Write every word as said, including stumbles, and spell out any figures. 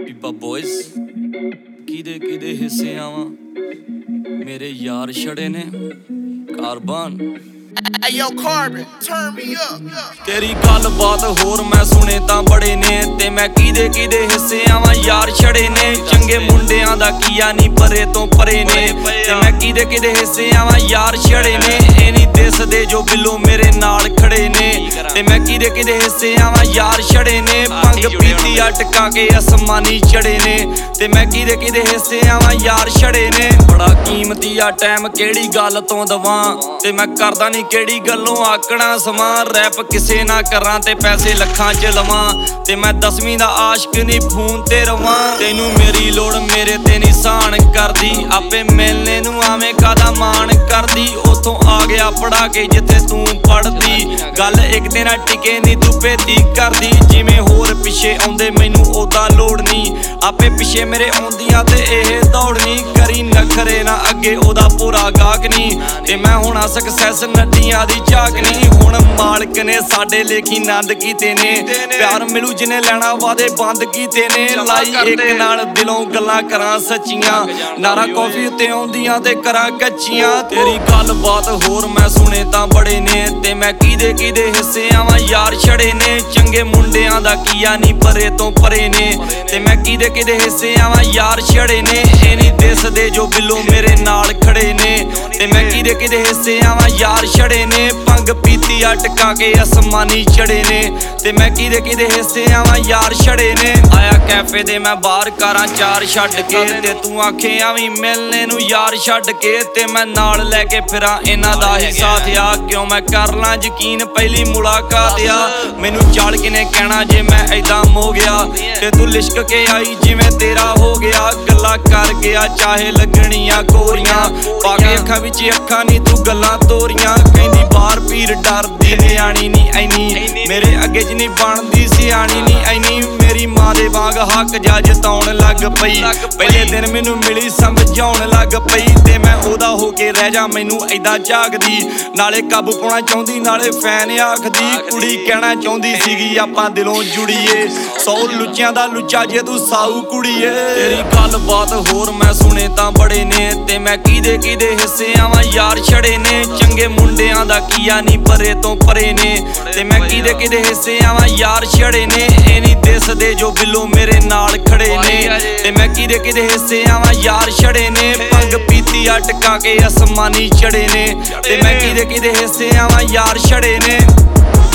ਪੀਪਾ ਬॉयਜ਼ ਕਿਦੇ ਕਿਦੇ ਹਿੱਸੇ ਆਵਾਂ ਮੇਰੇ ਯਾਰ ਛੜੇ ਨੇ carbon Ayo Carbon, turn me up. ਤੇਰੀ ਗੱਲ ਬਾਤ ਹੋਰ ਮੈਂ ਸੁਣੇ ਤਾਂ ਬੜੇ ਨੇ ਤੇ ਮੈਂ ਕਿਦੇ ਕਿਦੇ ਹਿੱਸੇ ਆਵਾਂ ਯਾਰ ਛੜੇ ਨੇ ਚੰਗੇ ਮੁੰਡਿਆਂ ਦਾ ਕੀਆ ਨਹੀਂ ਪਰੇ ਤੋਂ ਪਰੇ ਨੇ ਤੇ ਮੈਂ ਕਿਦੇ ਕਿਦੇ ਹਿੱਸੇ ਆਵਾਂ ਯਾਰ ਛੜੇ ਨੇ ਇਹ ਨਹੀਂ ਦਿਸਦੇ ਜੋ ਬਿੱਲੋ ਮੇਰੇ ਨਾਲ ਖੜੇ ਨੇ ਤੇ ਮੈਂ ਕਿਦੇ ਕਿਦੇ ਹਿੱਸੇ ਆਵਾਂ ਯਾਰ ਛੜੇ ਨੇ ਭੰਗ ਪੀਤੀ ਅਟਕਾ ਕੇ ਅਸਮਾਨੀ ਚੜੇ ਨੇ ਤੇ ਮੈਂ ਕਿਦੇ ਕਿਦੇ ਹਿੱਸੇ ਆਵਾਂ ਯਾਰ ਛੜੇ ਨੇ ਬੜਾ ਕੀਮਤੀ ਆ ਟਾਈਮ ਕਿਹੜੀ ਗੱਲ ਤੋਂ ਦਵਾਂ ਤੇ ਮੈਂ ਕਰਦਾ ਨਹੀਂ ਕਿਹੜੀ ਗੱਲੋਂ ਆਕਣਾ ਸਮਾਂ ਰੈਪ ਕਿਸੇ ਨਾ ਕਰਾਂ ਤੇ ਪੈਸੇ ਲੱਖਾਂ ਚ ਲਵਾਂ ਤੇ ਮੈਂ ਦਸਵੀਂ ਦਾ ਆਸ਼ਕ ਨਹੀਂ ਫੋਨ ਤੇ ਰਵਾਂ ਤੈਨੂੰ ਮੇਰੀ ਲੋੜ ਮੇਰੇ ਤੇ ਨਿਸ਼ਾਨ ਕਰਦੀ ਆਪੇ ਮਿਲਨੇ ਨੂੰ ਆਵੇਂ ਕਾਦਾ ਮਾਣ ਕਰਦੀ ਉਥੋਂ ਆ ਗਿਆ ਪੜਾ ਕੇ ਜਿੱਥੇ ਤੂੰ ਪੜਦੀ ਗੱਲ ਇੱਕ ਤੇ ਨਾ ਟਿਕੇ ਨਹੀਂ ਤੂੰ ਭੇਤੀ ਕਰਦੀ ਜਿਵੇਂ ਹੋਰ ਪਿੱਛੇ ਆਉਂਦੇ ਮੈਨੂੰ ਉਹਦਾ ਲੋੜ ਨਹੀਂ ਆਪੇ ਪਿੱਛੇ ਮੇਰੇ ਆਉਂਦੀਆਂ ਤੇ ਇਹ ਦੌੜਨੀ ਕਰੀ ਨਖਰੇ ਨਾ ਅੱਗੇ ਉਹਦਾ ਪੂਰਾ ਗਾਹਕ ਨਹੀਂ ਤੇ ਮੈਂ ਹੁਣ ਸਕਸੈਸ ਨੱਡੀਆਂ ਦੀ ਝਾਕ ਨਹੀਂ ਹੁਣ ਮਾਲਕ ਨੇ ਸਾਡੇ ਲੇਖੀ ਨੰਦ ਕੀਤੇ ਨੇ ਪਿਆਰ ਮਿਲੂ ਜਿਹਨੇ ਲੈਣਾ ਵਾਦੇ ਬੰਦ ਕੀਤੇ ਨੇ ਲਾਈ ਇੱਕ ਨਾਲ ਦਿਲੋਂ ਗੱਲਾਂ ਕਰਾਂ ਸੱਚੀਆਂ ਨਾਰਾ ਕਾਫੀ ਉੱਤੇ ਆਉਂਦੀਆਂ ਤੇ ਕਰਾਂ ਕੱਚੀਆਂ ਤੇਰੀ ਗੱਲ ਬਾਤ ਹੋਰ ਮੈਂ ਸੁਣੇ ਤਾਂ ਬੜੇ ਨੇ ਤੇ ਮੈਂ ਕਿਦੇ ਕਿਦੇ ਹਿੱਸੇ ਆਵਾਂ ਯਾਰ ਛੜੇ ਨੇ ਚੰਗੇ ਮੁੰਡਿਆਂ ਦਾ ਕੀਆ ਨਹੀਂ ਪਰੇ ਤੋਂ ਪਰੇ ਨੇ ਤੇ ਮੈਂ ਕਿਦੇ ਕਿਦੇ ਹਿੱਸੇ ਆਵਾਂ ਯਾਰ ਛੜੇ ਨੇ ਇਹ ਨਹੀਂ ਦਿਸਦੇ ਜੋ ਬਿੱਲੋ ਮੇਰੇ ਨਾਲ ਖੜੇ ਨੇ ਤੇ ਮੈਂ ਕਿਦੇ ਕਿਦੇ ਹਿੱਸੇ ਆਵਾਂ ਯਾਰ ਛੜੇ ਨੇ ਭੰਗ ਪੀਤੀ ਅਟਕਾ ਕੇ ਅਸਮਾਨੀ ਚੜੇ ਨੇ ਤੇ ਮੈਂ ਕਿਦੇ ਕਿਦੇ ਹਿੱਸੇ ਆਵਾਂ ਯਾਰ ਛੜੇ ਨੇ ਆਇਆ ਕੈਫੇ ਦੇ ਮੈਂ ਬਾਹਰ ਕਾਰਾਂ ਚਾਰ ਛੱਡ ਕੇ ਤੇ ਤੂੰ ਆਖੇ ਆਵੀਂ ਮਿਲਨੇ ਨੂੰ ਯਾਰ ਛੱਡ ਕੇ ਤੇ ਮੈਂ ਨਾਲ ਲੈ ਕੇ ਫਿਰਾਂ ਇਹਨਾਂ ਦਾ ਹੀ ਸਾਥ ਆ ਕਿਉਂ ਮੈਂ ਕਰ ਲਾਂ ਯਕੀਨ ਪਹਿਲੀ ਮੁਲਾਕਾਤ ਆ ਮੈਨੂੰ ਚਾਲ ਕਿਨੇ ਕਹਿਣਾ ਜੇ ਮੈਂ ਐਦਾਂ ਮੋ ਗਿਆ ਤੇ ਤੂੰ ਲਿਸ਼ਕ ਕੇ ਆਈ ਜਿਵੇਂ ਤੇਰਾ ਹੋ ਗਿਆ ਗੱਲਾਂ ਕਰ ਗਿਆ ਚਾਹੇ ਲੱਗਣੀਆਂ ਕੋਰੀਆਂ ਪਾ ਕੇ ਅੱਖਾਂ ਵਿੱਚ ਅੱਖਾਂ ਨਹੀਂ ਤੂੰ ਗੱਲਾਂ ਤੋਰੀਆਂ ਕਹਿੰਦੀ ਬਾਹਰ ਪੀਰ ਡਰਦੀ ਨਿਆਣੀ ਨਹੀਂ ਐਨੀ ਮੇਰੇ ਅੱਗੇ ਚ ਨਹੀਂ ਬਣਦੀ ਸਿਆਣੀ ਨਹੀਂ ਐਨੀ ਮੇਰੀ ਮਾਂ ਦੇ ਵਾਂਗ ਹੱਕ ਜਾ ਜਤਾਉਣ ਲੱਗ ਪਈ ਪਹਿਲੇ ਦਿਨ ਮੈਨੂੰ ਮਿਲੀ ਸਮਝਾਉਣ ਲੱਗ ਪਈ ਤੇ ਮੈਂ ਉਹਦਾ ਹੋ ਕੇ ਰਹਿ ਜਾ ਮੈਨੂੰ ਐਦਾਂ ਝਾਕਦੀ ਨਾਲੇ ਕਾਬੂ ਪਾਉਣਾ ਚਾਹੁੰਦੀ ਨਾਲੇ ਫੈਨ ਆਖਦੀ ਕੁੜੀ ਕਹਿਣਾ ਚਾਹੁੰਦੀ ਸੀਗੀ ਆਪਾਂ ਦਿਲੋਂ ਜੁੜੀਏ ਸੌ ਲੁੱਚਿਆਂ ਦਾ ਲੁੱਚਾ ਜੇ ਤੂੰ ਸਾਊ ਕੁੜੀਏ ਤੇਰੀ ਗੱਲ ਬਾਤ ਹੋਰ ਮੈਂ ਸੁਣੇ ਤਾਂ ਬੜੇ ਨੇ ਤੇ ਮੈਂ ਕਿਦੇ ਕਿਦੇ ਹਿੱਸੇ ਆਵਾਂ ਯਾਰ ਛੜੇ ਨੇ ਚੰਗੇ ਮੁੰਡਿਆਂ ਦਾ ਕੀਆ ਨਹੀਂ ਪਰੇ ਤੋਂ ਪਰੇ ਨੇ ਤੇ ਮੈਂ ਕਿਦੇ ਕਿਦੇ ਹਿੱਸੇ ਆਵਾਂ ਯਾਰ ਛੜੇ ਨੇ ਇਹ ਨਹੀਂ ਦਿਸਦੇ ਜੋ ਬਿੱਲੋ ਮੇਰੇ ਨਾਲ ਖੜੇ ਨੇ ਤੇ ਮੈਂ ਕਿਦੇ ਕਿਦੇ ਹਿੱਸੇ ਆਵਾਂ ਯਾਰ ਛੜੇ ਨੇ ਭੰਗ ਪੀਤੀ ਅਟਕਾ ਕੇ ਅਸਮਾਨੀ ਚੜੇ ਨੇ ਤੇ ਮੈਂ ਕਿਦੇ ਕਿਦੇ ਹਿੱਸੇ ਆਵਾਂ ਯਾਰ ਛੜੇ ਨੇ